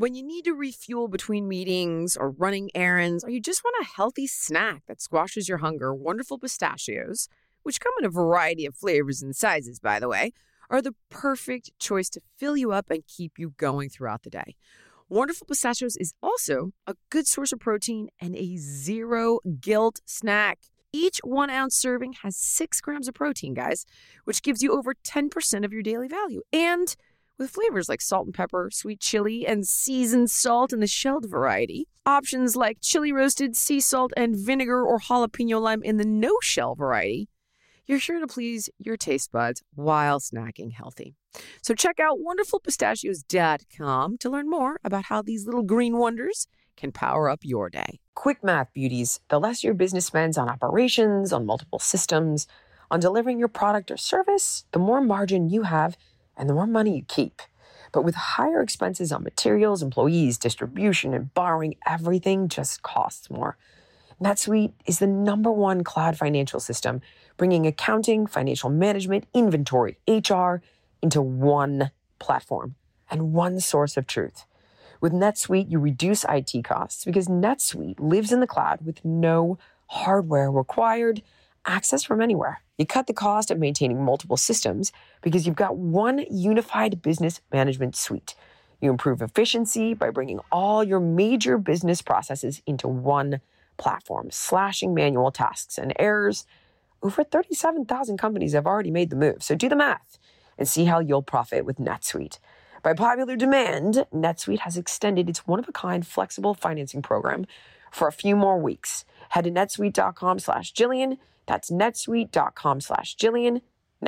When you need to refuel between meetings or running errands, or you just want a healthy snack that squashes your hunger, wonderful pistachios, which come in a variety of flavors and sizes, by the way, are the perfect choice to fill you up and keep you going throughout the day. Wonderful Pistachios is also a good source of protein and a zero guilt snack. Each 1 ounce serving has 6 grams of protein, guys, which gives you over 10% of your daily value. And with flavors like salt and pepper, sweet chili, and seasoned salt in the shelled variety, options like chili roasted, sea salt, and vinegar or jalapeno lime in the no-shell variety, you're sure to please your taste buds while snacking healthy. So check out wonderfulpistachios.com to learn more about how these little green wonders can power up your day. Quick math, beauties. The less your business spends on operations, on multiple systems, on delivering your product or service, the more margin you have and the more money you keep. But with higher expenses on materials, employees, distribution, and borrowing, everything just costs more. NetSuite is the #1 cloud financial system, bringing accounting, financial management, inventory, HR into one platform and one source of truth. With NetSuite, you reduce IT costs because NetSuite lives in the cloud with no hardware required, access from anywhere. You cut the cost of maintaining multiple systems because you've got one unified business management suite. You improve efficiency by bringing all your major business processes into one platform, slashing manual tasks and errors. Over 37,000 companies have already made the move, so do the math and see how you'll profit with NetSuite. By popular demand, NetSuite has extended its one-of-a-kind flexible financing program for a few more weeks. Head to netsuite.com/Jillian. That's netsuite.com/Jillian.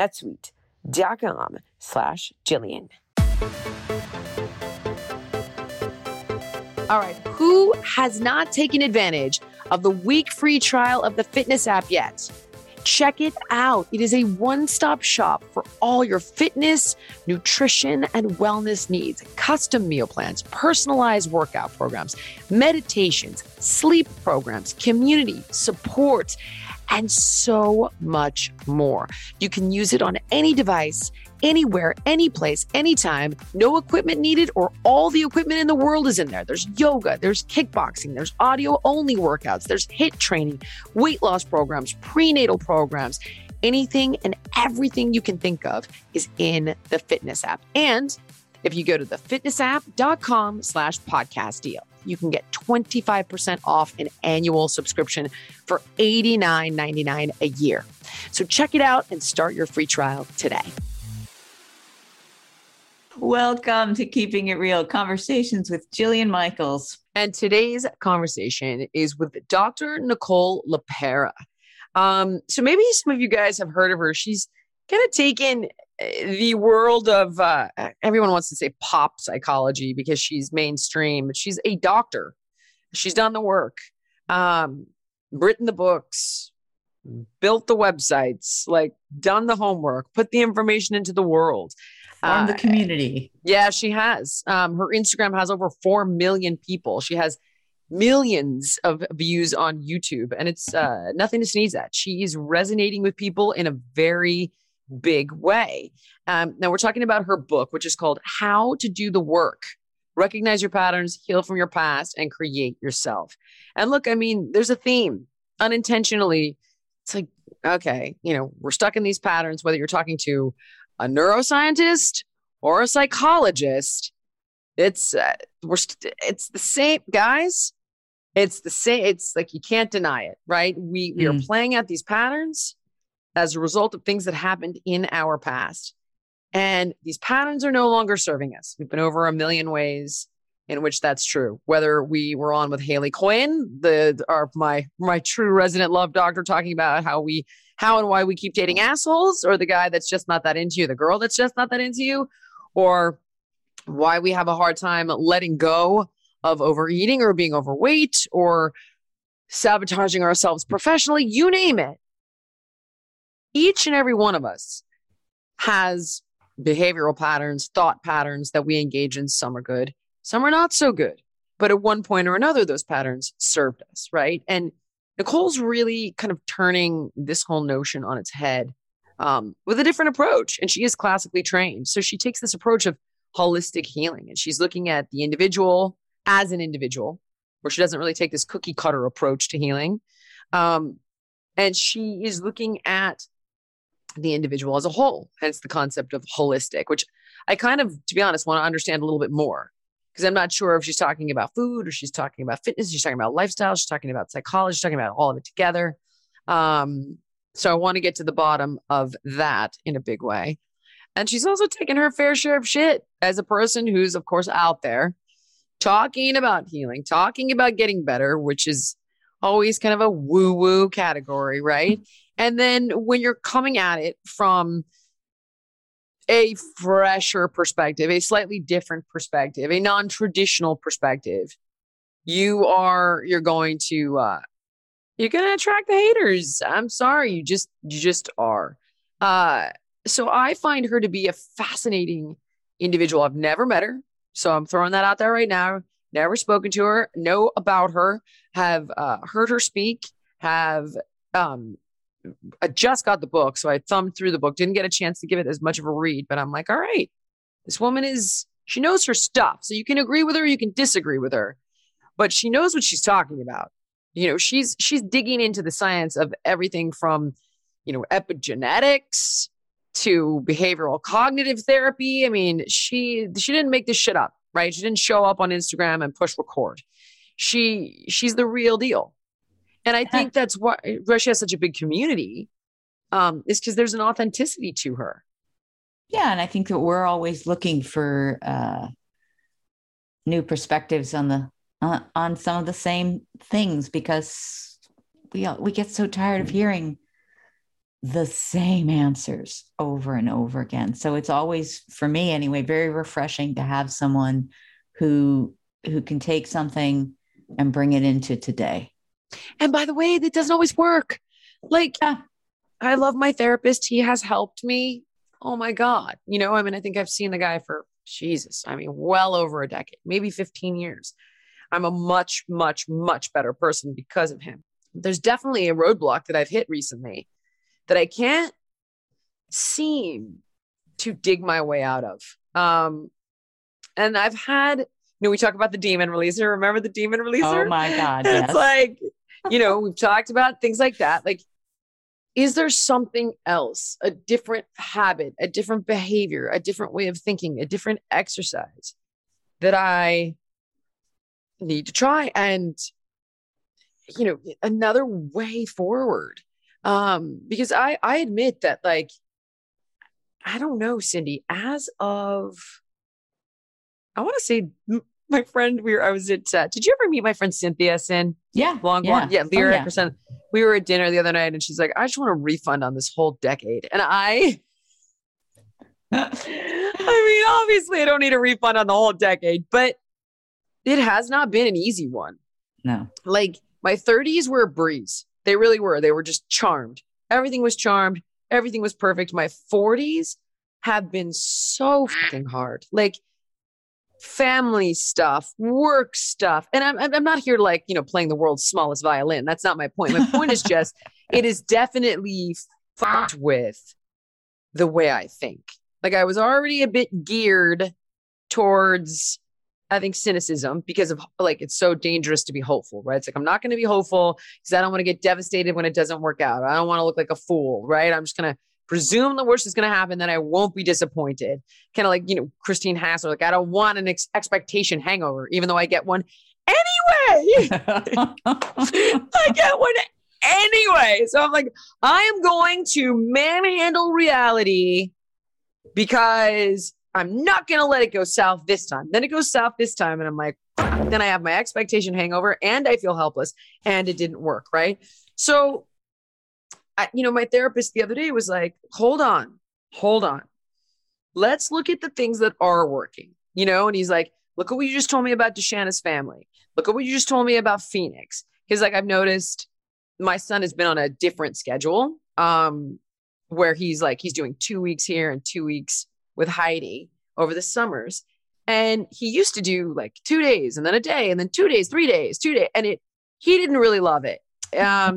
netsuite.com/Jillian. All right, who has not taken advantage of the week free trial of the fitness app yet? Check it out. It is a one-stop shop for all your fitness, nutrition, and wellness needs. Custom meal plans, personalized workout programs, meditations, sleep programs, community support, and so much more. You can use it on any device, anywhere, any place, anytime. No equipment needed, or all the equipment in the world is in there. There's yoga, there's kickboxing, there's audio-only workouts, there's HIIT training, weight loss programs, prenatal programs. Anything and everything you can think of is in the fitness app. And if you go to thefitnessapp.com/podcast deal, you can get 25% off an annual subscription for $89.99 a year. So check it out and start your free trial today. Welcome to Keeping It Real, Conversations with Jillian Michaels. And today's conversation is with Dr. Nicole LePera. So maybe some of you guys have heard of her. She's kind of taken the world of, everyone wants to say pop psychology because she's mainstream, but she's a doctor. She's done the work, written the books, built the websites, like done the homework, put the information into the world. Formed the community. Yeah, she has. Her Instagram has over 4 million people. She has millions of views on YouTube, and it's nothing to sneeze at. She is resonating with people in a very big way. Now we're talking about her book, which is called How to Do the Work. Recognize your patterns, heal from your past, and create yourself. And look, I mean, there's a theme. Unintentionally, it's like, okay, we're stuck in these patterns, whether you're talking to a neuroscientist or a psychologist. It's the same, guys. It's the same. It's like, you can't deny it, right? We are playing out these patterns as a result of things that happened in our past. And these patterns are no longer serving us. We've been over 1 million ways in which that's true. Whether we were on with Haley Quinn, my true resident love doctor, talking about how and why we keep dating assholes, or the guy that's just not that into you, the girl that's just not that into you, or why we have a hard time letting go of overeating or being overweight or sabotaging ourselves professionally, you name it. Each and every one of us has behavioral patterns, thought patterns that we engage in. Some are good, some are not so good. But at one point or another, those patterns served us, right? And Nicole's really kind of turning this whole notion on its head with a different approach. And she is classically trained. So she takes this approach of holistic healing. And she's looking at the individual as an individual, where she doesn't really take this cookie cutter approach to healing. And she is looking at the individual as a whole, hence the concept of holistic, which I kind of, to be honest, want to understand a little bit more, because I'm not sure if she's talking about food or she's talking about fitness, she's talking about lifestyle, she's talking about psychology, she's talking about all of it together. So I want to get to the bottom of that in a big way. And she's also taken her fair share of shit as a person who's, of course, out there talking about healing, talking about getting better, which is always kind of a woo-woo category, right? And then when you're coming at it from a fresher perspective, a slightly different perspective, a non-traditional perspective, you're going to attract the haters. I'm sorry, you just are. So I find her to be a fascinating individual. I've never met her, so I'm throwing that out there right now. Never spoken to her, know about her, have heard her speak, I just got the book, so I thumbed through the book, didn't get a chance to give it as much of a read, but I'm like, all right, this woman she knows her stuff. So you can agree with her, you can disagree with her, but she knows what she's talking about. You know, she's digging into the science of everything from, epigenetics to behavioral cognitive therapy. I mean, she didn't make this shit up, right? She didn't show up on Instagram and push record. She's the real deal. And I think that's why she has such a big community, is because there's an authenticity to her. Yeah. And I think that we're always looking for new perspectives on some of the same things, because we get so tired of hearing the same answers over and over again. So it's always, for me anyway, very refreshing to have someone who can take something and bring it into today. And by the way, that doesn't always work. Like, I love my therapist. He has helped me. Oh my God. I think I've seen the guy for well over a decade, maybe 15 years. I'm a much, much, much better person because of him. There's definitely a roadblock that I've hit recently that I can't seem to dig my way out of. And I've had, we talk about the demon releaser. Remember the demon releaser? Oh my God. Yes. It's like, we've talked about things like that. Like, is there something else, a different habit, a different behavior, a different way of thinking, a different exercise that I need to try? And, another way forward. Because I admit that, like, I don't know, Cindy, as of, I want to say my friend, I was at, did you ever meet my friend Cynthia Sin? Yeah. Lyric or something. We were at dinner the other night and she's like, I just want a refund on this whole decade. And I mean, obviously I don't need a refund on the whole decade, but it has not been an easy one. No. Like, my 30s were a breeze. They really were. They were just charmed. Everything was charmed. Everything was perfect. My 40s have been so fucking hard. Like, family stuff, work stuff. And I'm not here like, playing the world's smallest violin. That's not my point. My point is just, it is definitely fucked with the way I think. Like, I was already a bit geared towards, I think, cynicism, because of, like, it's so dangerous to be hopeful, right? It's like, I'm not going to be hopeful because I don't want to get devastated when it doesn't work out. I don't want to look like a fool, right? I'm just going to presume the worst is going to happen, then I won't be disappointed. Kind of like, Christine Hassler, like, I don't want an expectation hangover, even though I get one anyway. I get one anyway. So I'm like, I am going to manhandle reality because I'm not going to let it go south this time. Then it goes south this time. And I'm like, then I have my expectation hangover and I feel helpless and it didn't work. Right. So, my therapist the other day was like, hold on. Let's look at the things that are working, and he's like, look at what you just told me about Deshanna's family. Look at what you just told me about Phoenix. Because, like, I've noticed my son has been on a different schedule, where he's doing 2 weeks here and 2 weeks with Heidi over the summers. And he used to do like 2 days and then a day and then 2 days, 3 days, 2 days. And he didn't really love it.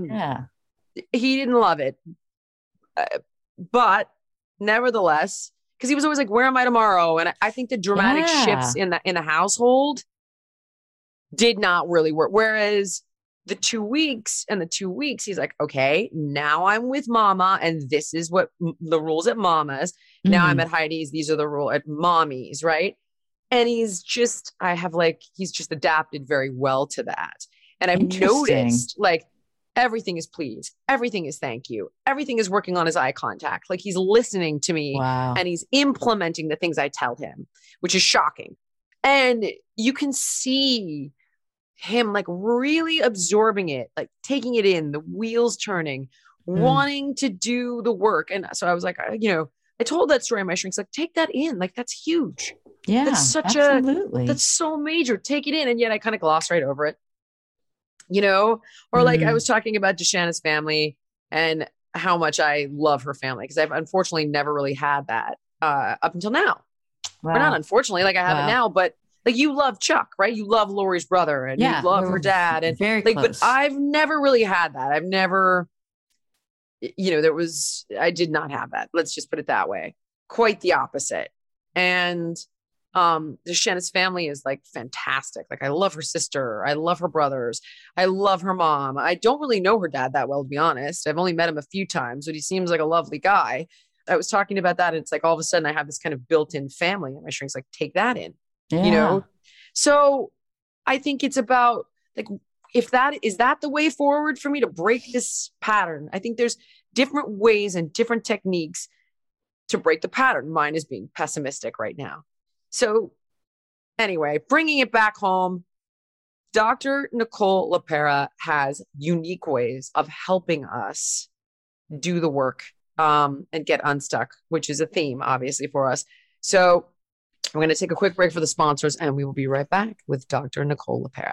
He didn't love it. But nevertheless, Because he was always like, where am I tomorrow? And I think the dramatic shifts in the household did not really work. Whereas the 2 weeks, he's like, okay, now I'm with mama. And this is what the rules at mama's. Now I'm at Heidi's. These are the rules at mommy's. Right. And he's just adapted very well to that. And I've noticed like everything is please, everything is thank you, everything is working on his eye contact. Like he's listening to me and he's implementing the things I tell him, which is shocking. And you can see him like really absorbing it, like taking it in, the wheels turning, wanting to do the work. And so I was like, I told that story. My shrink's like, take that in. Like, that's huge. Yeah, that's that's so major. Take it in. And yet I kind of gloss right over it. Or like I was talking about Deshanna's family and how much I love her family because I've unfortunately never really had that up until now. Wow. Or not unfortunately, like I have it now, but like you love Chuck, right? You love Lori's brother and you love her dad and very like, close. But I've never really had that. I've never, I did not have that. Let's just put it that way. Quite the opposite. And Deshanna's family is like fantastic. Like I love her sister. I love her brothers. I love her mom. I don't really know her dad that well, to be honest. I've only met him a few times, but he seems like a lovely guy. I was talking about that. And it's like, all of a sudden I have this kind of built-in family and my shrink's like, take that in, So I think it's about like, is that the way forward for me to break this pattern? I think there's different ways and different techniques to break the pattern. Mine is being pessimistic right now. So anyway, bringing it back home, Dr. Nicole LePera has unique ways of helping us do the work and get unstuck, which is a theme, obviously, for us. So I'm going to take a quick break for the sponsors, and we will be right back with Dr. Nicole LePera.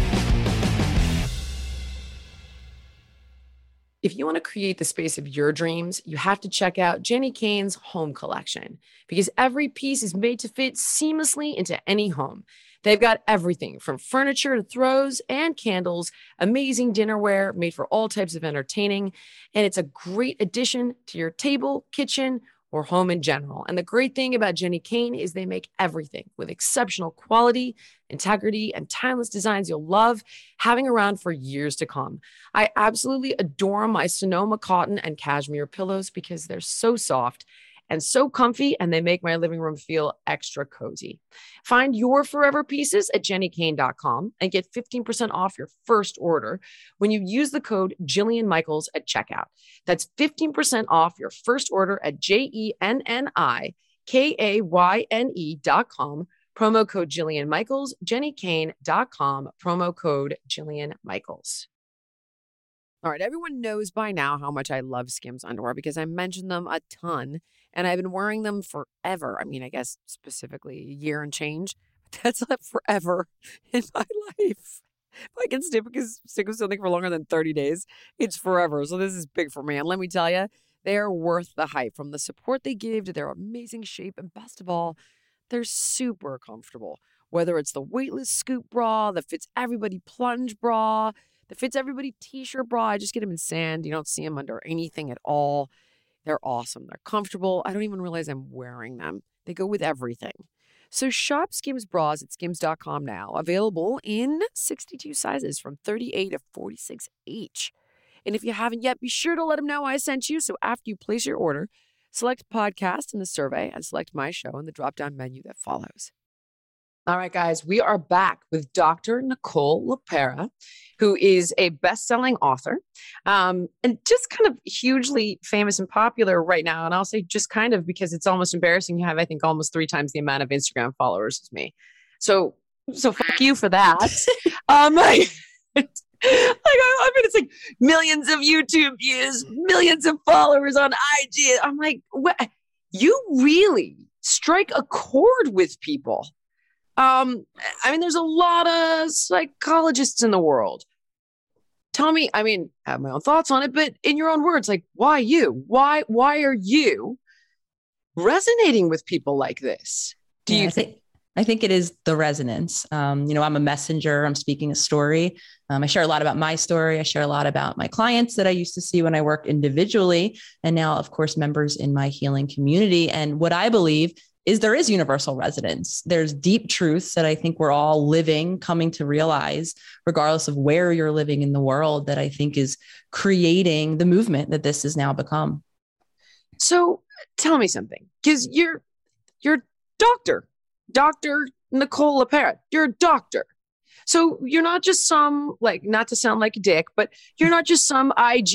If you want to create the space of your dreams, you have to check out Jenni Kayne's home collection because every piece is made to fit seamlessly into any home. They've got everything from furniture to throws and candles, amazing dinnerware made for all types of entertaining, and it's a great addition to your table, kitchen, or home in general. And the great thing about Jenni Kayne is they make everything with exceptional quality, integrity, and timeless designs you'll love having around for years to come. I absolutely adore my Sonoma cotton and cashmere pillows because they're so soft and so comfy, and they make my living room feel extra cozy. Find your forever pieces at JenniKayne.com and get 15% off your first order when you use the code Jillian Michaels at checkout. That's 15% off your first order at JenniKayne.com. Promo code Jillian Michaels, JenniKayne.com, promo code Jillian Michaels. All right, everyone knows by now how much I love Skims underwear because I mention them a ton and I've been wearing them forever. I mean, I guess specifically a year and change. That's not forever in my life. If I can stick with something for longer than 30 days, it's forever. So this is big for me. And let me tell you, they are worth the hype from the support they give to their amazing shape. And best of all, they're super comfortable. Whether it's the weightless scoop bra, the fits everybody plunge bra, the fits everybody t-shirt bra. I just get them in sand. You don't see them under anything at all. They're awesome. They're comfortable. I don't even realize I'm wearing them. They go with everything. So shop Skims bras at skims.com now. Available in 62 sizes from 38 to 46 each. And if you haven't yet, be sure to let them know I sent you. So after you place your order, select podcast in the survey and select my show in the drop-down menu that follows. All right, guys, we are back with Dr. Nicole LePera, who is a best-selling author and just kind of hugely famous and popular right now. And I'll say just kind of because it's almost embarrassing. You have, I think, almost 3 times the amount of Instagram followers as me. So fuck you for that. It's like millions of YouTube views, millions of followers on IG. I'm like, what? You really strike a chord with people. There's a lot of psychologists in the world. Tell me, I have my own thoughts on it, but in your own words, like, why you? Why are you resonating with people like this? Do you think? I think it is the resonance. I'm a messenger. I'm speaking a story. I share a lot about my story. I share a lot about my clients that I used to see when I worked individually. And now, of course, members in my healing community. And what I believe is there is universal resonance. There's deep truths that I think we're all coming to realize, regardless of where you're living in the world, that I think is creating the movement that this has now become. So tell me something, because you're Dr. Nicole LePera. You're a doctor. So you're not just some, like, not to sound like a dick, but you're not just some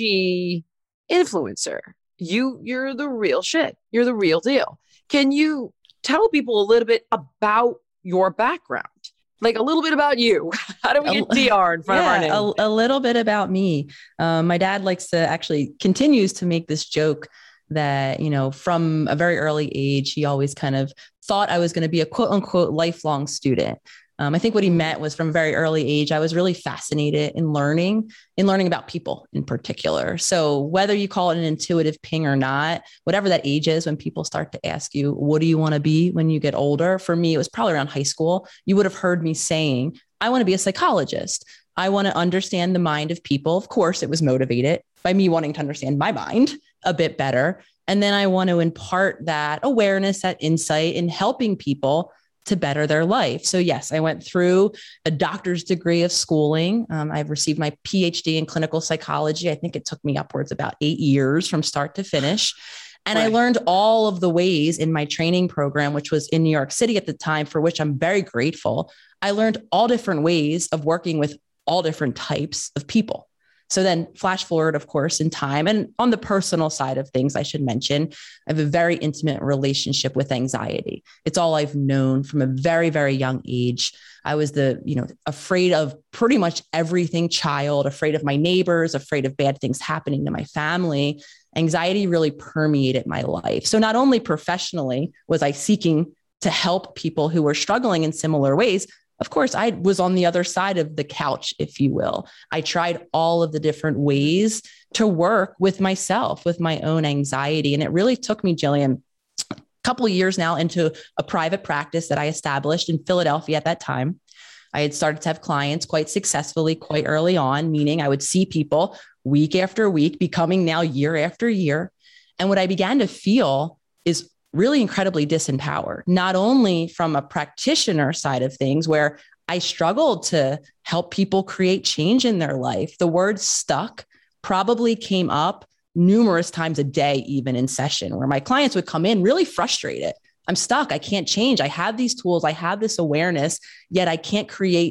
IG influencer. You're the real shit. You're the real deal. Can you tell people a little bit about your background? Like a little bit about you. How do we get DR in front of our name? A little bit about me. My dad continues to make this joke that, from a very early age, he always kind of thought I was going to be a quote unquote lifelong student. I think what he meant was from a very early age, I was really fascinated in learning about people in particular. So whether you call it an intuitive ping or not, whatever that age is, when people start to ask you, what do you want to be when you get older? For me, it was probably around high school. You would have heard me saying, I want to be a psychologist. I want to understand the mind of people. Of course, it was motivated by me wanting to understand my mind a bit better. And then I want to impart that awareness, that insight in helping people to better their life. So yes, I went through a doctor's degree of schooling. I've received my PhD in clinical psychology. I think it took me upwards about 8 years from start to finish. And right. I learned all of the ways in my training program, which was in New York City at the time, for which I'm very grateful. I learned all different ways of working with all different types of people. So then flash forward, of course, in time. And on the personal side of things, I should mention, I have a very intimate relationship with anxiety. It's all I've known from a very, very young age. I was afraid of pretty much everything child, afraid of my neighbors, afraid of bad things happening to my family. Anxiety really permeated my life. So not only professionally was I seeking to help people who were struggling in similar ways, of course, I was on the other side of the couch, if you will. I tried all of the different ways to work with myself, with my own anxiety. And it really took me, Jillian, a couple of years now into a private practice that I established in Philadelphia at that time. I had started to have clients quite successfully, quite early on, meaning I would see people week after week, becoming now year after year. And what I began to feel is really incredibly disempowered, not only from a practitioner side of things, where I struggled to help people create change in their life. The word stuck probably came up numerous times a day, even in session, where my clients would come in really frustrated. I'm stuck. I can't change. I have these tools. I have this awareness, yet I can't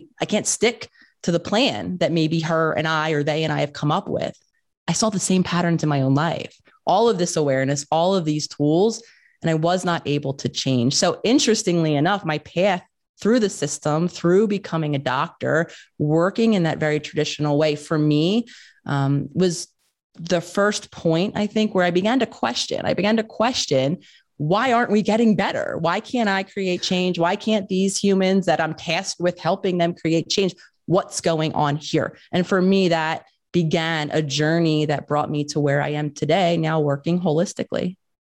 stick to the plan that maybe her and I, or they and I have come up with. I saw the same patterns in my own life, all of this awareness, all of these tools, and I was not able to change. So interestingly enough, my path through the system, through becoming a doctor, working in that very traditional way for me, was the first point, I think, where I began to question, why aren't we getting better? Why can't I create change? Why can't these humans that I'm tasked with helping them create change? What's going on here? And for me, that began a journey that brought me to where I am today, now working holistically.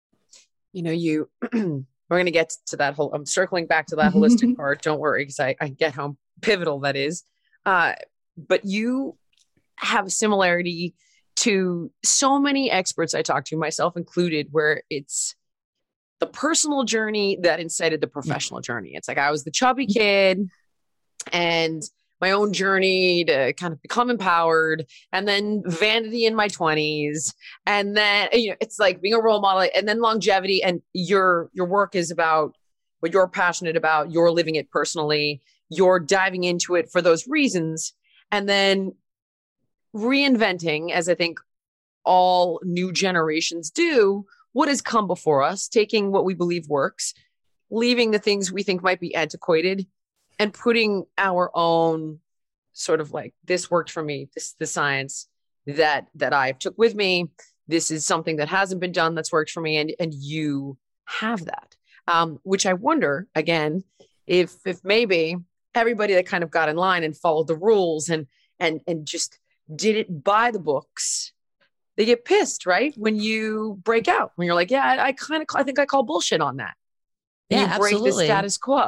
We're going to get to that whole, I'm circling back to that holistic part. Don't worry, because I get how pivotal that is. But you have a similarity to so many experts I talk to, myself included, where it's the personal journey that incited the professional journey. It's like I was the chubby kid and my own journey to kind of become empowered, and then vanity in my 20s. And then, it's like being a role model, and then longevity. And your work is about what you're passionate about. You're living it personally. You're diving into it for those reasons. And then reinventing, as I think all new generations do, what has come before us, taking what we believe works, leaving the things we think might be antiquated, and putting our own sort of like, this worked for me, this the science that I took with me. This is something that hasn't been done that's worked for me, and you have that. Which I wonder, again, if maybe everybody that kind of got in line and followed the rules and just did it by the books, they get pissed, right? When you break out, when you're like, yeah, I think I call bullshit on that. And Yeah, you break absolutely. the status quo.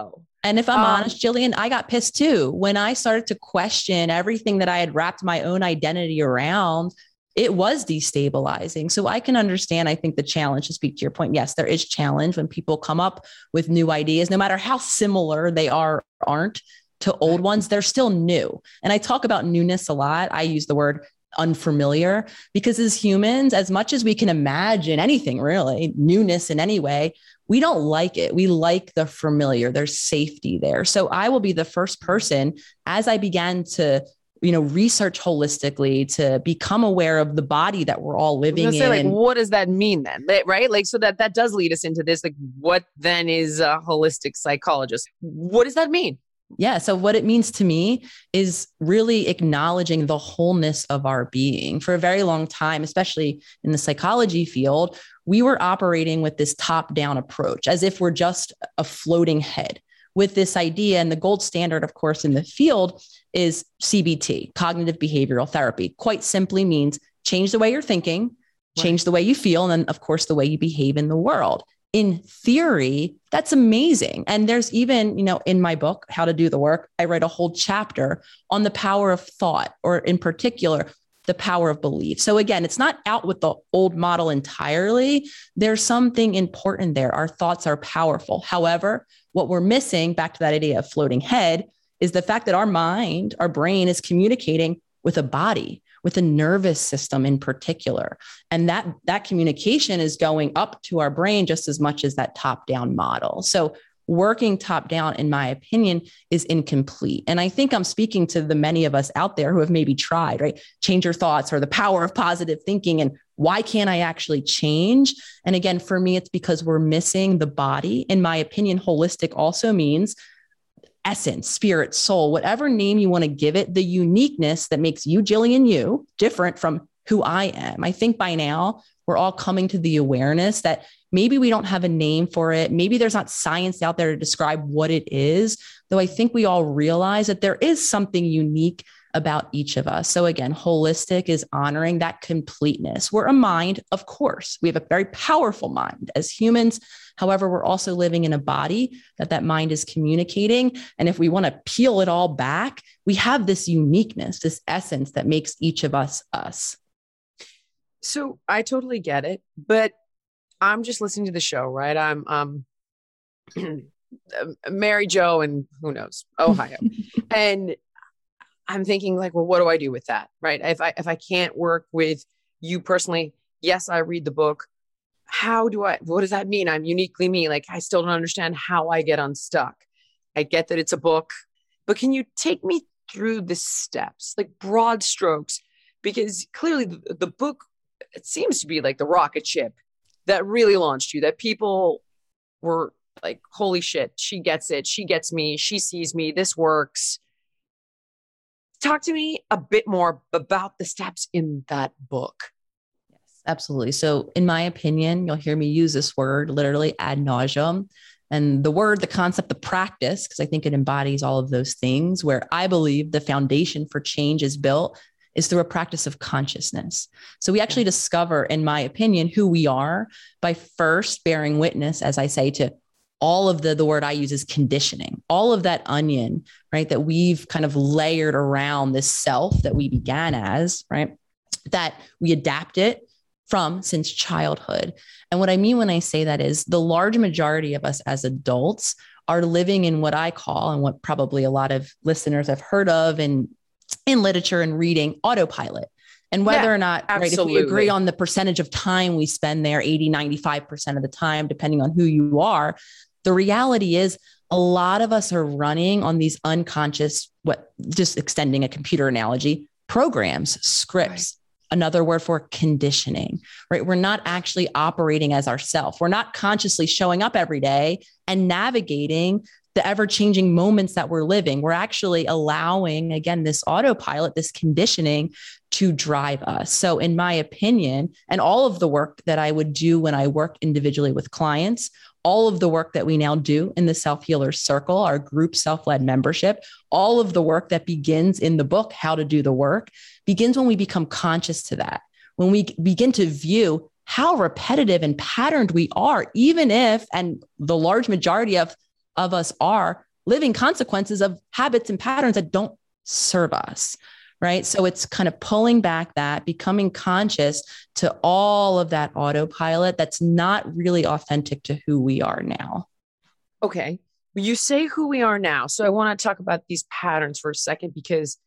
And if I'm honest, Jillian, I got pissed too. When I started to question everything that I had wrapped my own identity around, it was destabilizing. So I can understand, I think, the challenge. To speak to your point, yes, there is challenge when people come up with new ideas, no matter how similar they are or aren't to old ones, they're still new. And I talk about newness a lot. I use the word unfamiliar because as humans, as much as we can imagine anything really, newness in any way, we don't like it. We like the familiar. There's safety there. So I will be the first person, as I began to, research holistically, to become aware of the body that we're all living in. Like, what does that mean then? Right? Like, so that does lead us into this. Like, what then is a holistic psychologist? What does that mean? Yeah. So what it means to me is really acknowledging the wholeness of our being. For a very long time, especially in the psychology field, we were operating with this top-down approach, as if we're just a floating head, with this idea. And the gold standard, of course, in the field is CBT, cognitive behavioral therapy. Quite simply means change the way you're thinking, change the way you feel, and then, of course, the way you behave in the world. In theory, that's amazing. And there's even, in my book, How to Do the Work, I write a whole chapter on the power of thought, or in particular, the power of belief. So again, it's not out with the old model entirely. There's something important there. Our thoughts are powerful. However, what we're missing, back to that idea of floating head, is the fact that our mind, our brain, is communicating with a body, with a nervous system in particular. And that communication is going up to our brain just as much as that top-down model. So working top-down, in my opinion, is incomplete. And I think I'm speaking to the many of us out there who have maybe tried, right? Change your thoughts, or the power of positive thinking, and why can't I actually change? And again, for me, it's because we're missing the body. In my opinion, holistic also means essence, spirit, soul, whatever name you want to give it, the uniqueness that makes you, Jillian, you, different from who I am. I think by now we're all coming to the awareness that maybe we don't have a name for it. Maybe there's not science out there to describe what it is, though I think we all realize that there is something unique about each of us. So again, holistic is honoring that completeness. We're a mind, of course. We have a very powerful mind as humans. However, we're also living in a body that mind is communicating. And if we want to peel it all back, we have this uniqueness, this essence that makes each of us us. So I totally get it, but I'm just listening to the show, right? I'm Mary Jo and who knows, Ohio. And I'm thinking like, well, what do I do with that? Right. If I can't work with you personally, yes, I read the book. What does that mean? I'm uniquely me. Like, I still don't understand how I get unstuck. I get that it's a book, but can you take me through the steps, like broad strokes? Because clearly the book, it seems to be like the rocket ship that really launched you, that people were like, holy shit, she gets it. She gets me. She sees me. This works. Talk to me a bit more about the steps in that book. Yes, absolutely. So in my opinion, you'll hear me use this word literally ad nauseum. And the concept, the practice, because I think it embodies all of those things, where I believe the foundation for change is built, is through a practice of consciousness. So we actually discover, in my opinion, who we are by first bearing witness, as I say, to all of the word I use is conditioning, all of that onion, right? That we've kind of layered around this self that we began as, right? That we adapt it from since childhood. And what I mean when I say that is the large majority of us as adults are living in what I call, and what probably a lot of listeners have heard of in literature and reading, autopilot. And whether or not, right, if we agree on the percentage of time we spend there, 80, 95% of the time, depending on who you are, the reality is a lot of us are running on these unconscious, just extending a computer analogy, programs, scripts, another word for conditioning, right? We're not actually operating as ourselves. We're not consciously showing up every day and navigating the ever-changing moments that we're living. We're actually allowing, again, this autopilot, this conditioning to drive us. So in my opinion, and all of the work that I would do when I work individually with clients, all of the work that we now do in the Self-Healers Circle, our group self-led membership, all of the work that begins in the book, How to Do the Work, begins when we become conscious to that, when we begin to view how repetitive and patterned we are, even if, and the large majority of us are living consequences of habits and patterns that don't serve us. Right. So it's kind of pulling back that, becoming conscious to all of that autopilot that's not really authentic to who we are now. Okay. You say who we are now. So I want to talk about these patterns for a second, because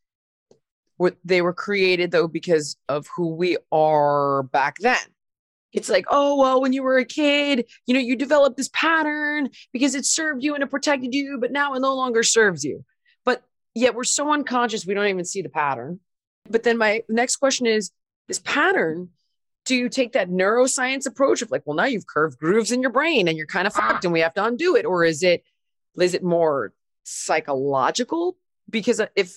they were created, though, because of who we are back then. It's like, oh, well, when you were a kid, you developed this pattern because it served you and it protected you, but now it no longer serves you. But yet we're so unconscious, we don't even see the pattern. But then my next question is, this pattern, do you take that neuroscience approach of like, well, now you've curved grooves in your brain and you're kind of fucked and we have to undo it? Or is it more psychological? Because if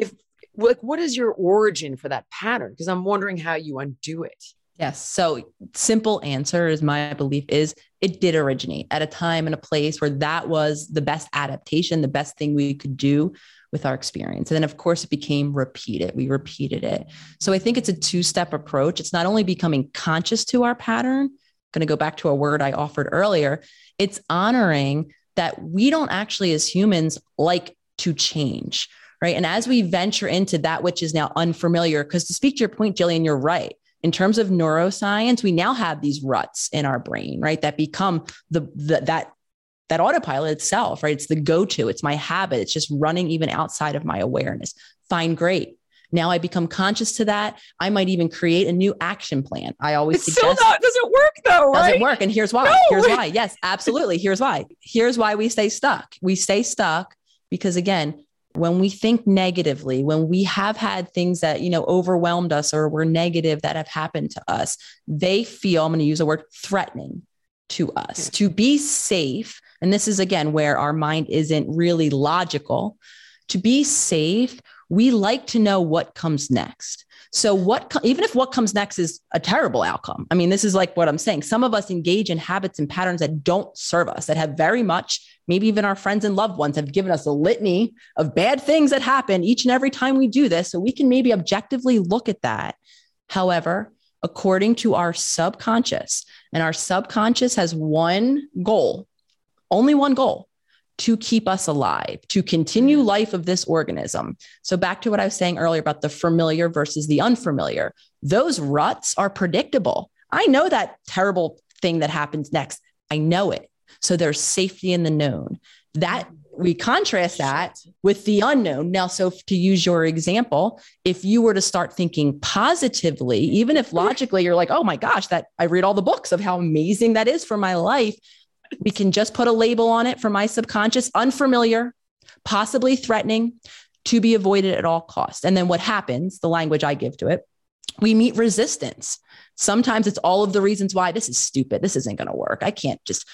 like, what is your origin for that pattern? Because I'm wondering how you undo it. Yes. So simple answer is, my belief is, it did originate at a time and a place where that was the best adaptation, the best thing we could do with our experience. And then of course it became repeated. We repeated it. So I think it's a two-step approach. It's not only becoming conscious to our pattern, going to go back to a word I offered earlier. It's honoring that we don't actually, as humans, like to change, right? And as we venture into that which is now unfamiliar, because to speak to your point, Jillian, you're right. In terms of neuroscience, we now have these ruts in our brain, right? That become that autopilot itself, right? It's the go-to, it's my habit. It's just running even outside of my awareness. Fine, great. Now I become conscious to that. I might even create a new action plan. I always suggest. Doesn't work though, right? Doesn't work. And here's why. No. Here's why. Yes, absolutely. Here's why. Here's why we stay stuck. We stay stuck because, again, when we think negatively, when we have had things that, overwhelmed us or were negative that have happened to us, they feel, I'm going to use a word, threatening to us. To be safe, and this is, again, where our mind isn't really logical. To be safe, we like to know what comes next. So even if what comes next is a terrible outcome, I mean, this is like what I'm saying. Some of us engage in habits and patterns that don't serve us, that have very much, maybe even our friends and loved ones have given us a litany of bad things that happen each and every time we do this. So we can maybe objectively look at that. However, according to our subconscious, and our subconscious has one goal, only one goal: to keep us alive, to continue life of this organism. So back to what I was saying earlier about the familiar versus the unfamiliar. Those ruts are predictable. I know that terrible thing that happens next. I know it. So there's safety in the known. That we contrast that with the unknown. Now, so to use your example, if you were to start thinking positively, even if logically you're like, oh my gosh, that I read all the books of how amazing that is for my life, we can just put a label on it for my subconscious: unfamiliar, possibly threatening, to be avoided at all costs. And then what happens, the language I give to it, we meet resistance. Sometimes it's all of the reasons why this is stupid. This isn't going to work. I can't just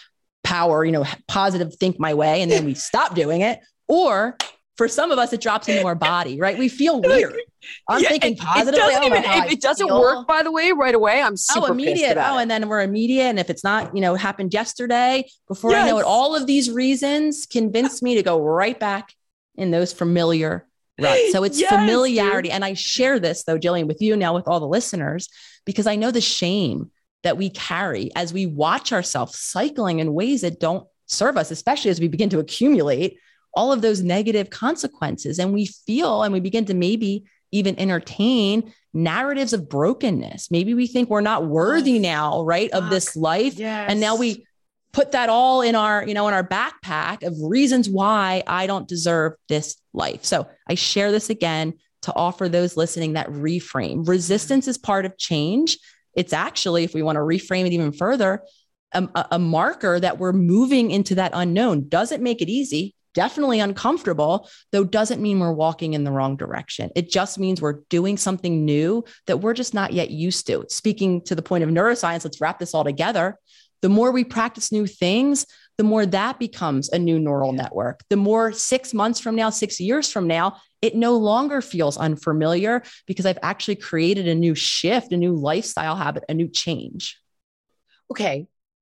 positive think my way. And then we stop doing it. Or for some of us, it drops into our body, right? We feel weird. I'm thinking positively. It doesn't work, by the way, right away. I'm super immediate. pissed about it. And then we're immediate. And if it's not, happened yesterday, before I know it, all of these reasons convince me to go right back in those familiar ruts. So it's familiarity. Dude. And I share this, though, Jillian, with you now, with all the listeners, because I know the shame that we carry as we watch ourselves cycling in ways that don't serve us, especially as we begin to accumulate all of those negative consequences. And we feel, and we begin to maybe even entertain narratives of brokenness. Maybe we think we're not worthy now, right, of this life. Yes. And now we put that all in our, in our backpack of reasons why I don't deserve this life. So I share this again to offer those listening that reframe. Resistance is part of change. It's actually, if we want to reframe it even further, a marker that we're moving into that unknown. Doesn't make it easy. Definitely uncomfortable, though doesn't mean we're walking in the wrong direction. It just means we're doing something new that we're just not yet used to. Speaking to the point of neuroscience, let's wrap this all together. The more we practice new things, the more that becomes a new neural network. The more 6 months from now, 6 years from now, it no longer feels unfamiliar because I've actually created a new shift, a new lifestyle habit, a new change. Okay.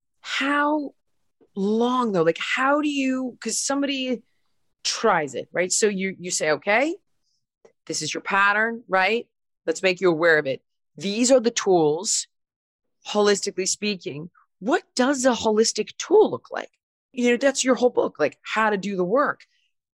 How long though? Like, how do you, because somebody tries it, right? So you say, okay, this is your pattern, right? Let's make you aware of it. These are the tools, holistically speaking. What does a holistic tool look like? That's your whole book, like how to do the work.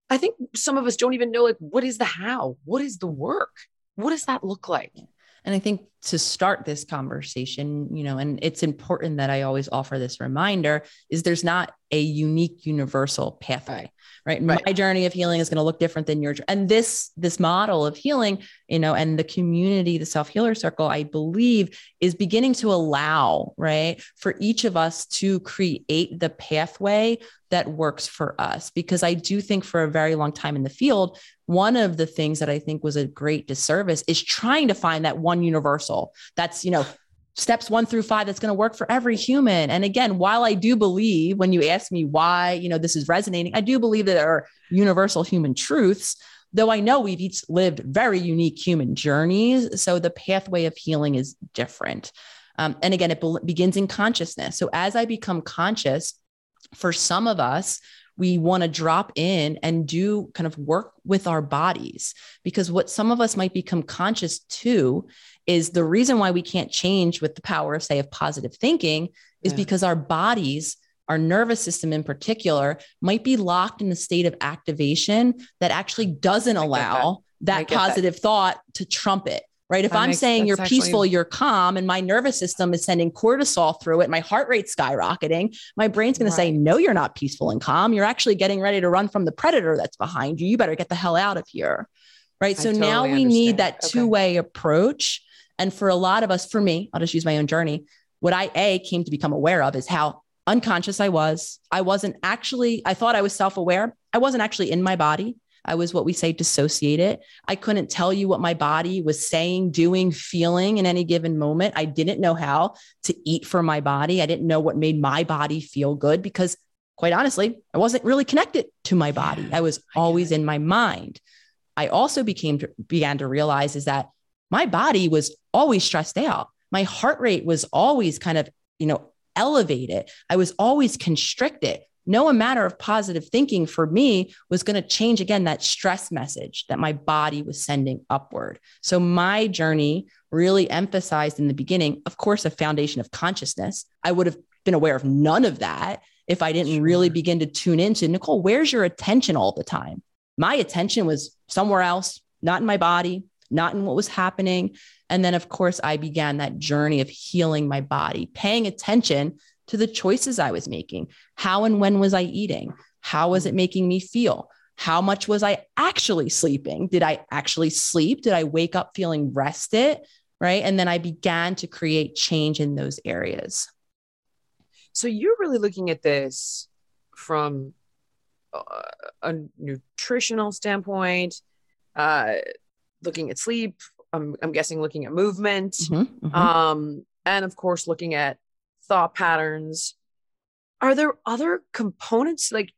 I think some of us don't even know, like, what is the how? What is the work? What does that look like? And I think to start this conversation, and it's important that I always offer this reminder, is there's not a unique universal pathway, right? My journey of healing is going to look different than yours. And this model of healing, and the community, the Self-Healer Circle, I believe is beginning to allow, right, for each of us to create the pathway that works for us. Because I do think for a very long time in the field, one of the things that I think was a great disservice is trying to find that one universal that's, steps 1 through 5 that's going to work for every human. And again, while I do believe, when you ask me why, this is resonating, I do believe that there are universal human truths, though I know we've each lived very unique human journeys. So the pathway of healing is different. And again, it begins in consciousness. So as I become conscious, for some of us, we want to drop in and do kind of work with our bodies, because what some of us might become conscious to is the reason why we can't change with the power of, say, of positive thinking is because our bodies, our nervous system in particular, might be locked in a state of activation that actually doesn't allow that positive thought to trump it. Right. If I'm saying you're peaceful, you're calm, and my nervous system is sending cortisol through it, my heart rate's skyrocketing, my brain's going to say, no, you're not peaceful and calm. You're actually getting ready to run from the predator that's behind you. You better get the hell out of here. Right. So now we need that two-way approach. And for a lot of us, for me, I'll just use my own journey. What I came to become aware of is how unconscious I was. I thought I was self-aware. I wasn't actually in my body. I was what we say dissociated. I couldn't tell you what my body was saying, doing, feeling in any given moment. I didn't know how to eat for my body. I didn't know what made my body feel good because, quite honestly, I wasn't really connected to my body. I was always in my mind. I also began to realize is that my body was always stressed out. My heart rate was always kind of, elevated. I was always constricted. No matter of positive thinking for me was going to change, again, that stress message that my body was sending upward. So my journey really emphasized in the beginning, of course, a foundation of consciousness. I would have been aware of none of that if I didn't really begin to tune into, Nicole, where's your attention all the time? My attention was somewhere else, not in my body, not in what was happening. And then, of course, I began that journey of healing my body, paying attention to the choices I was making. How and when was I eating? How was it making me feel? How much was I actually sleeping? Did I actually sleep? Did I wake up feeling rested? Right. And then I began to create change in those areas. So you're really looking at this from a nutritional standpoint, looking at sleep. I'm guessing looking at movement, and of course, looking at thought patterns. Are there other components? Like,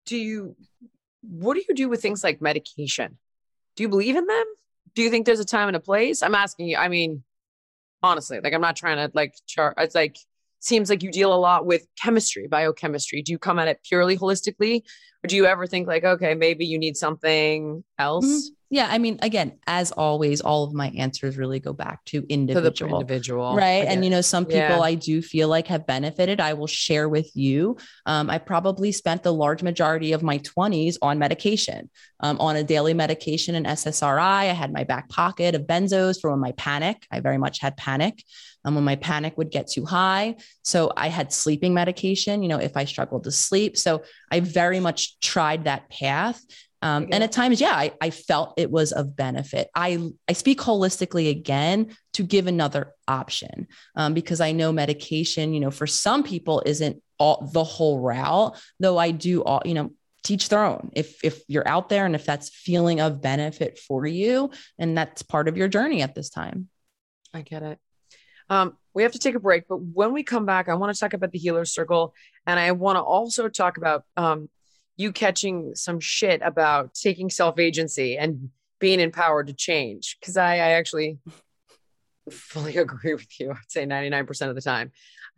what do you do with things like medication? Do you believe in them? Do you think there's a time and a place? I'm asking you, I mean, honestly, like, I'm not trying to it's like, seems like you deal a lot with chemistry, biochemistry. Do you come at it purely holistically, or do you ever think like, okay, maybe you need something else? Yeah. I mean, again, as always, all of my answers really go back to individual. Right. And, some people I do feel like have benefited. I will share with you. I probably spent the large majority of my 20s on medication, on a daily medication and SSRI. I had my back pocket of benzos for when my panic. I very much had panic. When my panic would get too high. So I had sleeping medication, if I struggled to sleep. So I very much tried that path. And at times, I felt it was of benefit. I speak holistically again to give another option because I know medication, for some people isn't the whole route, though I do teach their own. If you're out there and if that's feeling of benefit for you, and that's part of your journey at this time. I get it. We have to take a break, but when we come back, I want to talk about the Healer Circle. And I want to also talk about you catching some shit about taking self-agency and being empowered to change. Because I actually fully agree with you. I'd say 99% of the time.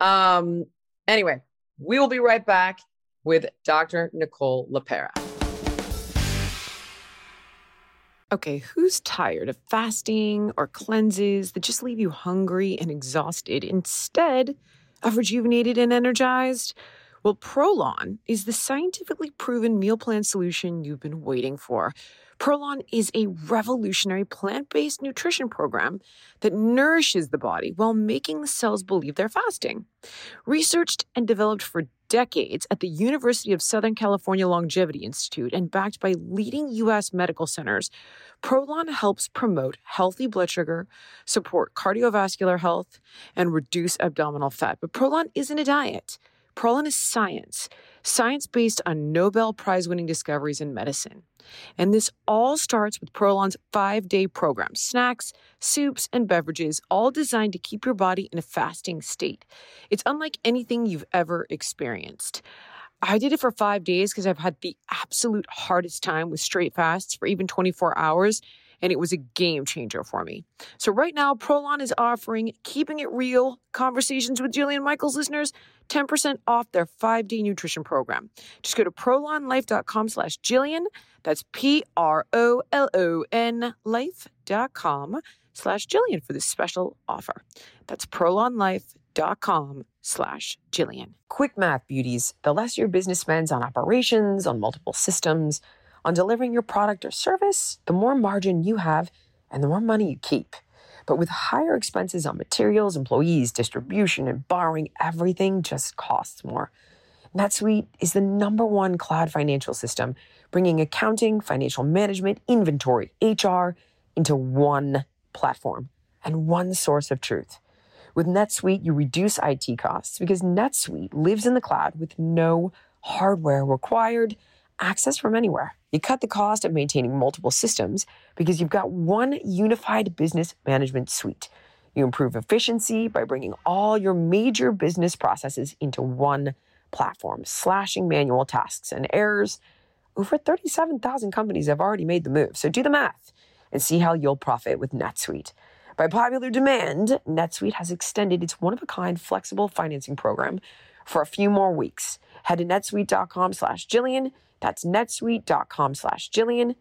Anyway, we will be right back with Dr. Nicole LePera. Okay, who's tired of fasting or cleanses that just leave you hungry and exhausted instead of rejuvenated and energized? Well, Prolon is the scientifically proven meal plan solution you've been waiting for. Prolon is a revolutionary plant-based nutrition program that nourishes the body while making the cells believe they're fasting. Researched and developed for decades at the University of Southern California Longevity Institute and backed by leading U.S. medical centers, Prolon helps promote healthy blood sugar, support cardiovascular health, and reduce abdominal fat. But Prolon isn't a diet. Prolon is science based on Nobel Prize-winning discoveries in medicine. And this all starts with Prolon's 5-day program, snacks, soups, and beverages, all designed to keep your body in a fasting state. It's unlike anything you've ever experienced. I did it for 5 days because I've had the absolute hardest time with straight fasts for even 24 hours, and it was a game changer for me. So right now, Prolon is offering Keeping It Real Conversations with Jillian Michaels listeners 10% off their 5-day nutrition program. Just go to prolonlife.com/Jillian. That's PROLON life.com/Jillian for this special offer. That's prolonlife.com/Jillian. Quick math, beauties. The less your business spends on operations, on multiple systems, on delivering your product or service, the more margin you have and the more money you keep. But with higher expenses on materials, employees, distribution, and borrowing, everything just costs more. NetSuite is the #1 cloud financial system, bringing accounting, financial management, inventory, HR into one platform and one source of truth. With NetSuite, you reduce IT costs because NetSuite lives in the cloud with no hardware required, access from anywhere. You cut the cost of maintaining multiple systems because you've got one unified business management suite. You improve efficiency by bringing all your major business processes into one platform, slashing manual tasks and errors. Over 37,000 companies have already made the move, so do the math and see how you'll profit with NetSuite. By popular demand, NetSuite has extended its one-of-a-kind flexible financing program for a few more weeks. Head to netsuite.com/Jillian. That's netsuite.com/Jillian.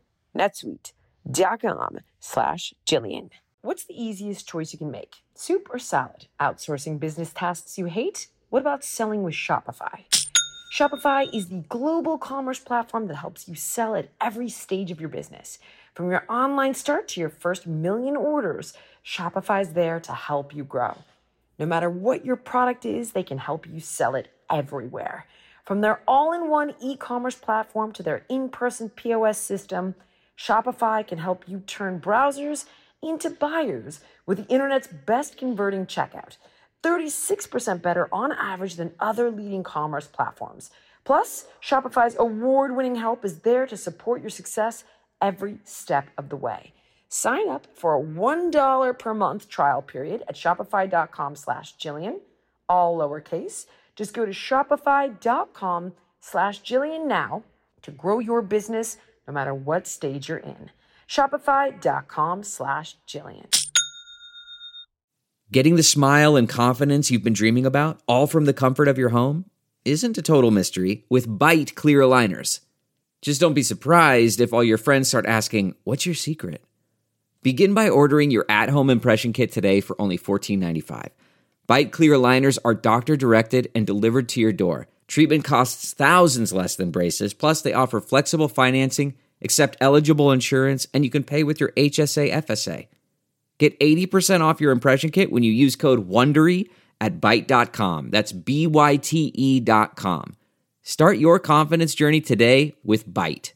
netsuite.com/Jillian. What's the easiest choice you can make? Soup or salad? Outsourcing business tasks you hate? What about selling with Shopify? Shopify is the global commerce platform that helps you sell at every stage of your business. From your online start to your first million orders, Shopify's there to help you grow. No matter what your product is, they can help you sell it everywhere. From their all-in-one e-commerce platform to their in-person POS system, Shopify can help you turn browsers into buyers with the internet's best converting checkout. 36% better on average than other leading commerce platforms. Plus, Shopify's award-winning help is there to support your success every step of the way. Sign up for a $1 per month trial period at shopify.com/Jillian, all lowercase. Just go to shopify.com/Jillian now to grow your business no matter what stage you're in. Shopify.com/Jillian. Getting the smile and confidence you've been dreaming about, all from the comfort of your home, isn't a total mystery with Byte clear aligners. Just don't be surprised if all your friends start asking, "What's your secret?" Begin by ordering your at-home impression kit today for only $14.95. Byte clear aligners are doctor-directed and delivered to your door. Treatment costs thousands less than braces, plus they offer flexible financing, accept eligible insurance, and you can pay with your HSA FSA. Get 80% off your impression kit when you use code WONDERY at Byte.com. That's BYTE.com. Start your confidence journey today with Byte.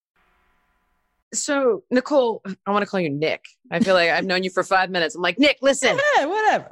So, Nicole, I want to call you Nick. I feel like I've known you for 5 minutes. I'm like, Nick, listen. Yeah, whatever.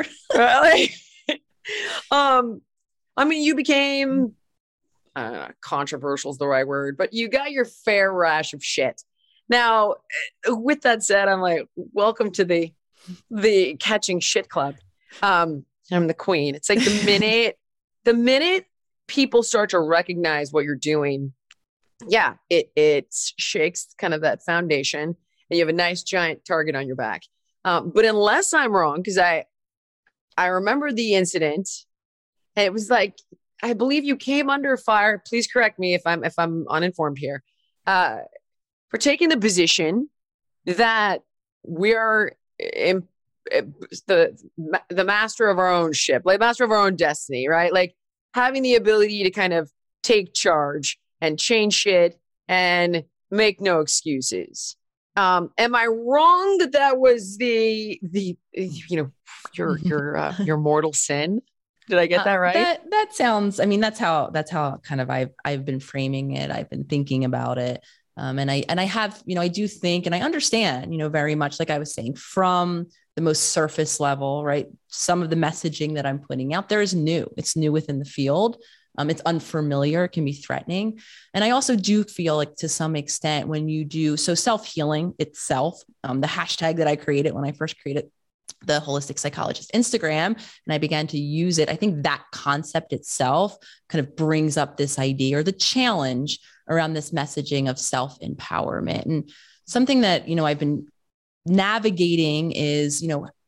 I mean, you became, controversial is the right word, but you got your fair rash of shit. Now, with that said, I'm like, welcome to the catching shit club. I'm the queen. It's like the minute people start to recognize what you're doing, yeah, it shakes kind of that foundation and you have a nice giant target on your back. But unless I'm wrong, because I remember the incident, and it was like, I believe you came under fire. Please correct me if I'm uninformed here. For taking the position that we are the master of our own ship, like master of our own destiny, right? Like, having the ability to kind of take charge and change shit and make no excuses. Am I wrong that was the your mortal sin? Did I get that right? That sounds, I mean, that's how kind of I've been framing it. I've been thinking about it. And I have, I do think, and I understand, very much like I was saying, from the most surface level, right? Some of the messaging that I'm putting out there is new. It's new within the field. It's unfamiliar. It can be threatening. And I also do feel like to some extent when you do, so self-healing itself, the hashtag that I created when I first created the Holistic Psychologist Instagram, and I began to use it, I think that concept itself kind of brings up this idea or the challenge around this messaging of self-empowerment. And something that, I've been navigating is,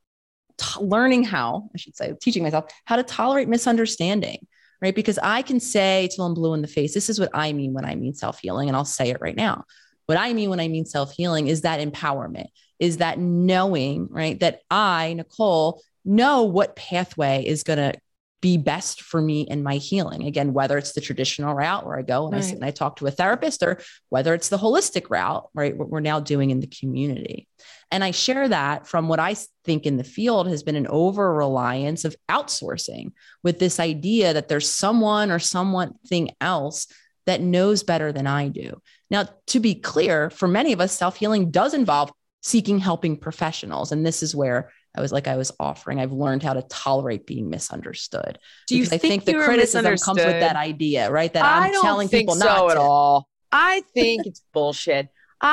learning how, I should say, teaching myself how to tolerate misunderstanding, right? Because I can say till I'm blue in the face, this is what I mean when I mean self-healing. And I'll say it right now. What I mean when I mean self-healing is that empowerment, is that knowing, right? That I, Nicole, know what pathway is going to be best for me and my healing. Again, whether it's the traditional route where I go and I sit and I talk to a therapist, or whether it's the holistic route, right? What we're now doing in the community. And I share that from what I think in the field has been an over reliance of outsourcing, with this idea that there's someone or something else that knows better than I do. Now, to be clear, for many of us, self-healing does involve seeking helping professionals. And this is where I was offering, I've learned how to tolerate being misunderstood. I think the criticism comes with that idea, right? That I'm telling people not to. I don't think so at all. I think it's bullshit.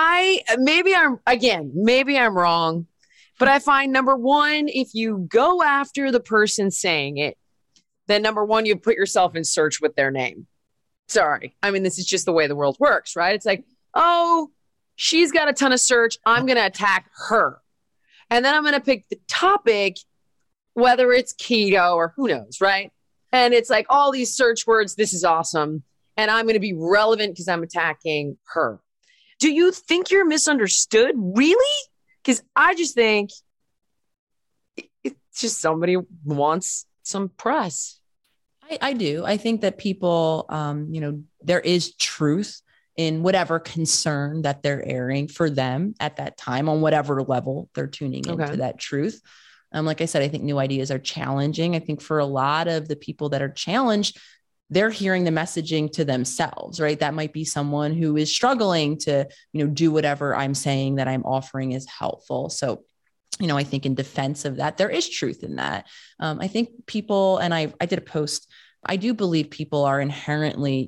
Maybe I'm wrong, but I find, number one, if you go after the person saying it, then number one, you put yourself in search with their name. Sorry. I mean, this is just the way the world works, right? It's like, oh, she's got a ton of search. I'm going to attack her. And then I'm going to pick the topic, whether it's keto or who knows, right? And it's like all these search words, this is awesome. And I'm going to be relevant because I'm attacking her. Do you think you're misunderstood? Really? Because I just think it's just somebody wants some press. I do. I think that people, there is truth in whatever concern that they're airing for them at that time on whatever level they're tuning into that truth. Like I said, I think new ideas are challenging. I think for a lot of the people that are challenged, they're hearing the messaging to themselves, right? That might be someone who is struggling to, do whatever I'm saying that I'm offering is helpful. So, I think in defense of that, there is truth in that. I think people, and I did a post, I do believe people are inherently,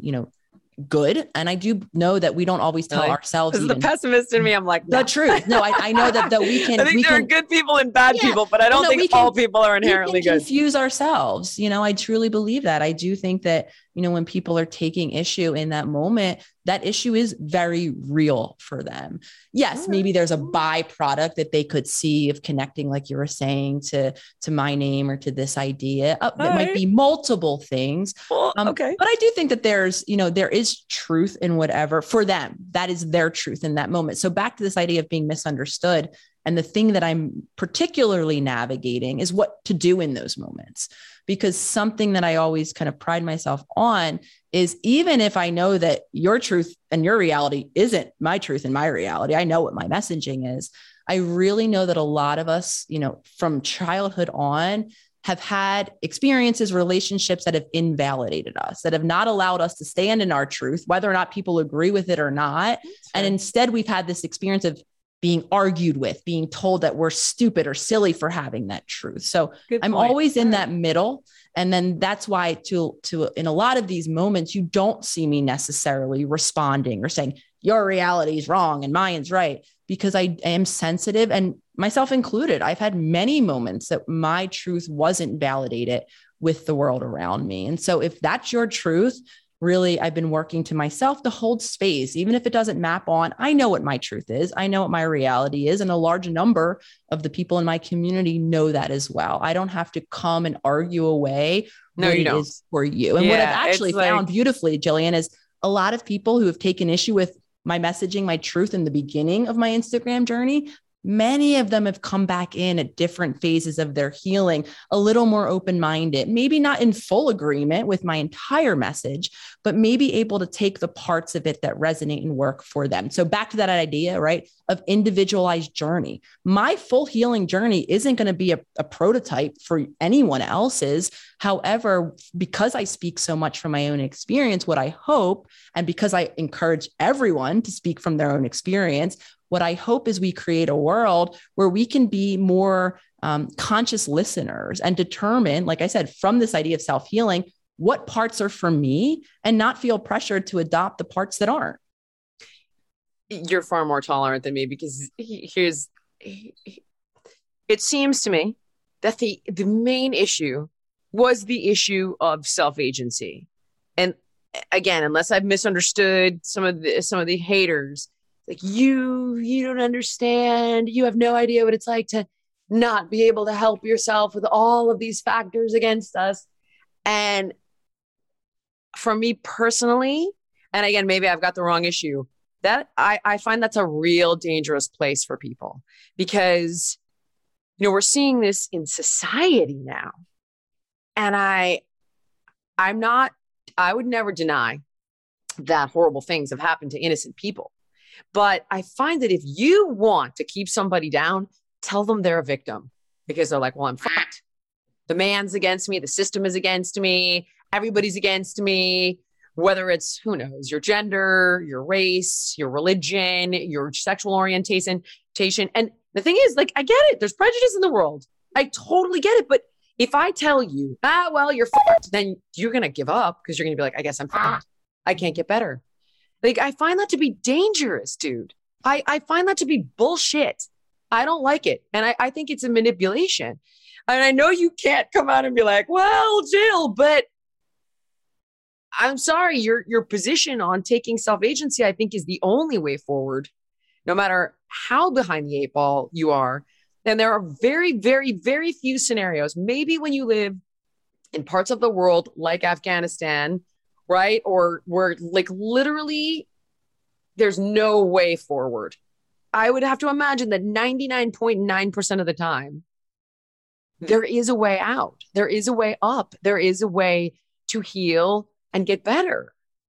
good. And I do know that we don't always tell ourselves. The pessimist in me, I'm like, the truth. No, I know that we can. I think there are good people and bad people, but I don't think all people are inherently good. Confuse ourselves. I truly believe that. I do think that, when people are taking issue in that moment, that issue is very real for them. Yes, maybe there's a byproduct that they could see of connecting, like you were saying, to my name or to this idea. That might be multiple things. Well, okay. But I do think that there's, there is truth in whatever for them. That is their truth in that moment. So back to this idea of being misunderstood. And the thing that I'm particularly navigating is what to do in those moments. Because something that I always kind of pride myself on is, even if I know that your truth and your reality isn't my truth and my reality, I know what my messaging is. I really know that a lot of us, from childhood on, have had experiences, relationships that have invalidated us, that have not allowed us to stand in our truth, whether or not people agree with it or not. And instead, we've had this experience of being argued with, being told that we're stupid or silly for having that truth. So I'm always in that middle. And then that's why to in a lot of these moments, you don't see me necessarily responding or saying your reality is wrong and mine's right, because I am sensitive, and myself included. I've had many moments that my truth wasn't validated with the world around me. And so if that's your truth, really, I've been working to myself to hold space, even if it doesn't map on. I know what my truth is. I know what my reality is. And a large number of the people in my community know that as well. I don't have to come and argue away what it is for you. And what I've actually found beautifully, Jillian, is a lot of people who have taken issue with my messaging, my truth in the beginning of my Instagram journey, Many of them have come back in at different phases of their healing, a little more open-minded, maybe not in full agreement with my entire message, but maybe able to take the parts of it that resonate and work for them. So back to that idea, right, of individualized journey. My full healing journey isn't going to be a prototype for anyone else's. However, because I speak so much from my own experience, what I hope, and because I encourage everyone to speak from their own experience, what I hope is we create a world where we can be more conscious listeners and determine, like I said, from this idea of self-healing, what parts are for me and not feel pressured to adopt the parts that aren't. You're far more tolerant than me, because it seems to me that the main issue was the issue of self-agency. And again, unless I've misunderstood some of the haters, like you don't understand. You have no idea what it's like to not be able to help yourself with all of these factors against us. And for me personally, and again, maybe I've got the wrong issue, that I find that's a real dangerous place for people, because, we're seeing this in society now. And I would never deny that horrible things have happened to innocent people. But I find that if you want to keep somebody down, tell them they're a victim, because they're like, well, I'm fucked. The man's against me. The system is against me. Everybody's against me, whether it's, who knows, your gender, your race, your religion, your sexual orientation. And the thing is, like, I get it. There's prejudice in the world. I totally get it. But if I tell you, well, you're fucked, then you're going to give up, because you're going to be like, I guess I'm fucked. I can't get better. Like, I find that to be dangerous, dude. I find that to be bullshit. I don't like it. And I think it's a manipulation. And I know you can't come out and be like, well, Jill, but I'm sorry, your position on taking self-agency, I think, is the only way forward, no matter how behind the eight ball you are. And there are very, very, very few scenarios, maybe when you live in parts of the world like Afghanistan, right? Or where, like, literally there's no way forward. I would have to imagine that 99.9% of the time, there is a way out. There is a way up. There is a way to heal and get better.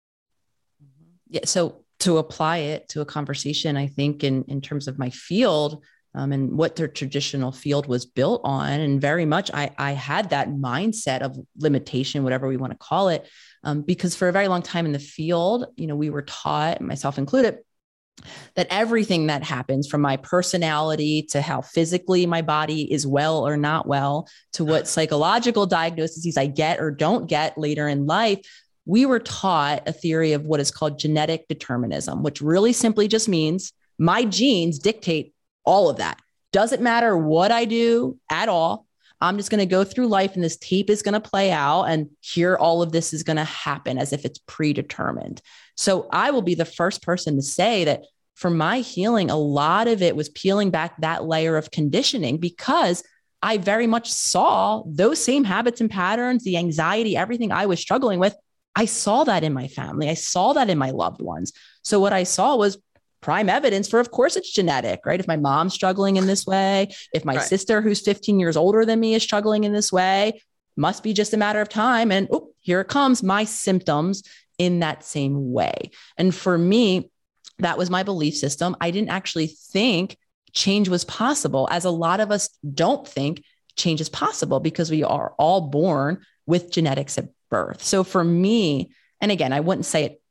Yeah. So to apply it to a conversation, I think in terms of my field, and what their traditional field was built on, and very much I had that mindset of limitation, whatever we want to call it, because for a very long time in the field, we were taught, myself included, that everything that happens, from my personality to how physically my body is well or not well, to what psychological diagnoses I get or don't get later in life, we were taught a theory of what is called genetic determinism, which really simply just means my genes dictate all of that. Doesn't matter what I do at all. I'm just going to go through life and this tape is going to play out, and here all of this is going to happen as if it's predetermined. So I will be the first person to say that for my healing, a lot of it was peeling back that layer of conditioning, because I very much saw those same habits and patterns, the anxiety, everything I was struggling with. I saw that in my family. I saw that in my loved ones. So what I saw was prime evidence for, of course, it's genetic, right? If my mom's struggling in this way, if my sister, who's 15 years older than me, is struggling in this way, must be just a matter of time. And here it comes, my symptoms in that same way. And for me, that was my belief system. I didn't actually think change was possible, as a lot of us don't think change is possible, because we are all born with genetics at birth. So for me, and again, I wouldn't say it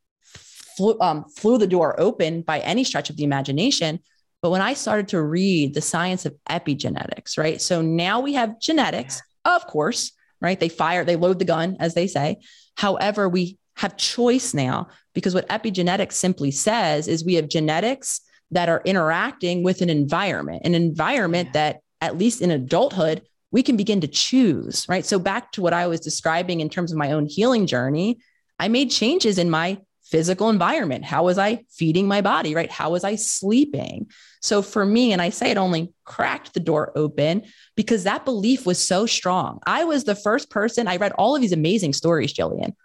flew the door open by any stretch of the imagination. But when I started to read the science of epigenetics, right? So now we have genetics, of course, right? They load the gun, as they say. However, we have choice now, because what epigenetics simply says is we have genetics that are interacting with an environment that, at least in adulthood, we can begin to choose, right? So back to what I was describing in terms of my own healing journey, I made changes in my physical environment. How was I feeding my body, right? How was I sleeping? So for me, and I say it only cracked the door open because that belief was so strong. I was the first person, I read all of these amazing stories, Jillian,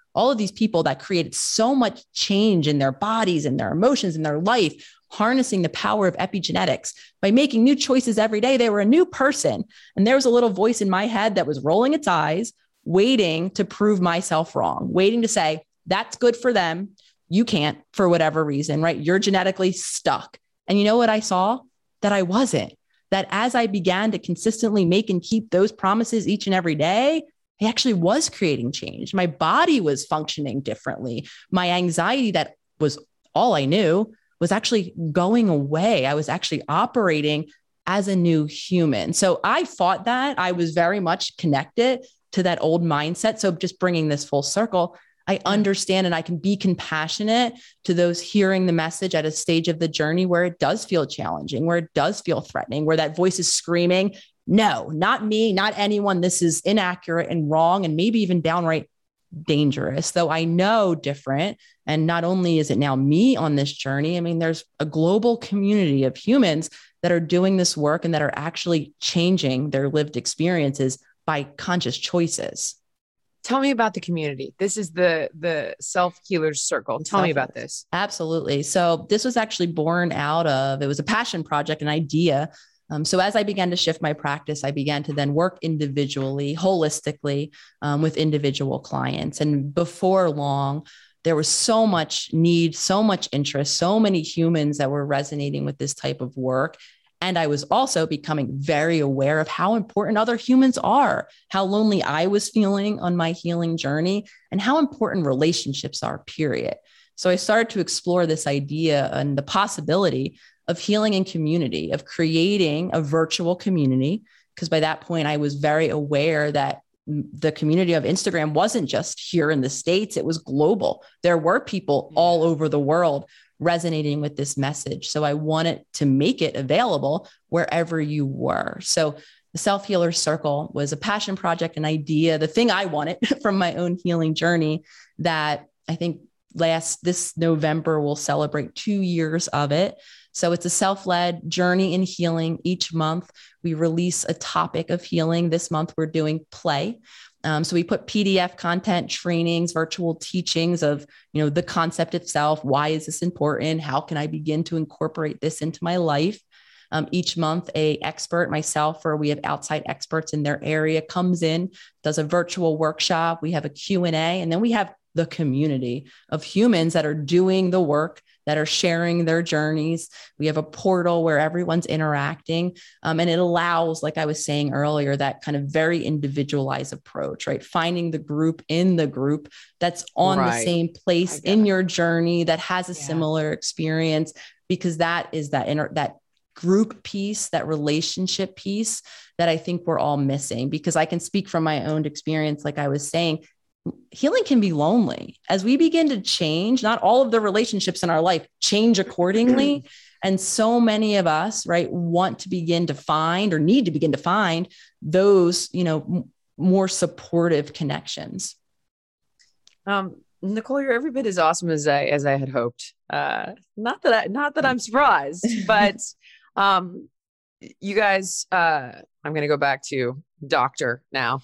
all of these people that created so much change in their bodies and their emotions and their life, harnessing the power of epigenetics by making new choices every day. They were a new person. And there was a little voice in my head that was rolling its eyes, waiting to prove myself wrong, waiting to say, that's good for them. You can't, for whatever reason, right? You're genetically stuck. And you know what I saw? That I wasn't. That as I began to consistently make and keep those promises each and every day, I actually was creating change. My body was functioning differently. My anxiety, that was all I knew, was actually going away. I was actually operating as a new human. So I fought that. I was very much connected to that old mindset. So just bringing this full circle, I understand and I can be compassionate to those hearing the message at a stage of the journey where it does feel challenging, where it does feel threatening, where that voice is screaming, no, not me, not anyone. This is inaccurate and wrong, and maybe even downright dangerous. Though I know different. And not only is it now me on this journey, I mean, there's a global community of humans that are doing this work and that are actually changing their lived experiences by conscious choices. Tell me about the community. This is the Self-Healers Circle. Tell me about this. Absolutely. So this was actually born out of, it was a passion project, an idea. So as I began to shift my practice, I began to then work individually, holistically, with individual clients. And before long, there was so much need, so much interest, so many humans that were resonating with this type of work. And I was also becoming very aware of how important other humans are, how lonely I was feeling on my healing journey, and how important relationships are, period. So I started to explore this idea and the possibility of healing in community, of creating a virtual community. Because by that point, I was very aware that the community of Instagram wasn't just here in the States, it was global. There were people all over the world resonating with this message. So I wanted to make it available wherever you were. So the Self-Healer Circle was a passion project, an idea, the thing I wanted from my own healing journey that I think this November we'll celebrate 2 years of it. So it's a self-led journey in healing. Each month we release a topic of healing. This month we're doing play. So we put PDF content, trainings, virtual teachings of, the concept itself. Why is this important? How can I begin to incorporate this into my life? Each month, a expert, myself, or we have outside experts in their area, comes in, does a virtual workshop. We have a Q&A, and then we have the community of humans that are doing the work, that are sharing their journeys. We have a portal where everyone's interacting. And it allows, like I was saying earlier, that kind of very individualized approach, right? Finding the group in the group that's on the same place in your journey, that has a similar experience, because that is that group piece, that relationship piece that I think we're all missing. Because I can speak from my own experience, like I was saying, healing can be lonely. As we begin to change, not all of the relationships in our life change accordingly. And so many of us, right, want to begin to find, or need to begin to find, those, more supportive connections. Nicole, you're every bit as awesome as I had hoped. Not that I'm surprised, but you guys, I'm going to go back to doctor now.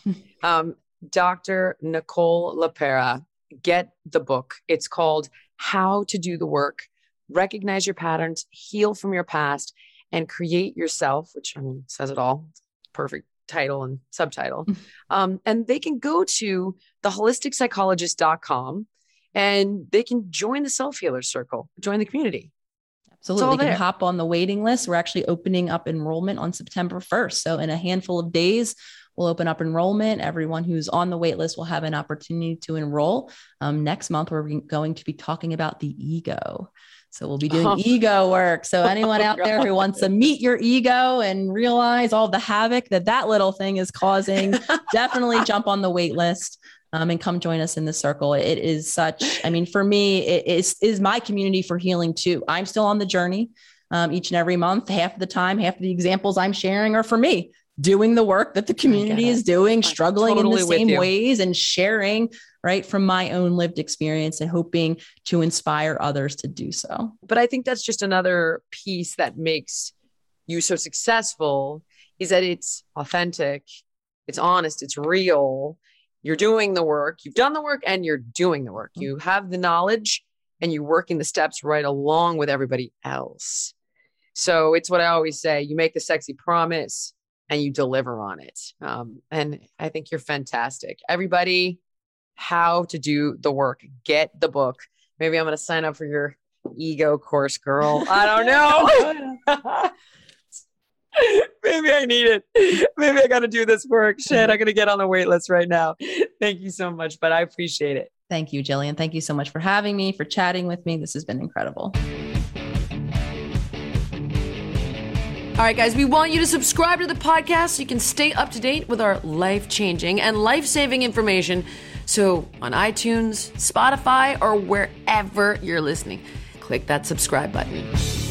Dr. Nicole LePera, get the book. It's called How to Do the Work, Recognize Your Patterns, Heal from Your Past, and Create Yourself, which says it all. Perfect title and subtitle. And they can go to theholisticspsychologist.com and they can join the Self-Healer Circle, join the community. Absolutely. They can hop on the waiting list. We're actually opening up enrollment on September 1st. So in a handful of days, we'll open up enrollment. Everyone who's on the wait list will have an opportunity to enroll. Next month, we're going to be talking about the ego. So we'll be doing ego work. So anyone out there who wants to meet your ego and realize all the havoc that little thing is causing, definitely jump on the wait list and come join us in the circle. It is for me, it is my community for healing too. I'm still on the journey each and every month. Half of the time, half of the examples I'm sharing are for me, doing the work that the community is doing, struggling in the same ways, and sharing right from my own lived experience and hoping to inspire others to do so. But I think that's just another piece that makes you so successful, is that it's authentic, it's honest, it's real. you're doing the work, you've done the work, and you're doing the work. You have the knowledge and you're working the steps right along with everybody else. So it's what I always say. You make the sexy promise and you deliver on it. And I think you're fantastic. Everybody, How to Do the Work. Get the book. Maybe I'm going to sign up for your ego course, girl. I don't know. Maybe I need it. Maybe I got to do this work. Shit, I'm going to get on the wait list right now. Thank you so much, but I appreciate it. Thank you, Jillian. Thank you so much for having me, for chatting with me. This has been incredible. All right, guys, we want you to subscribe to the podcast so you can stay up to date with our life-changing and life-saving information. So on iTunes, Spotify, or wherever you're listening, click that subscribe button.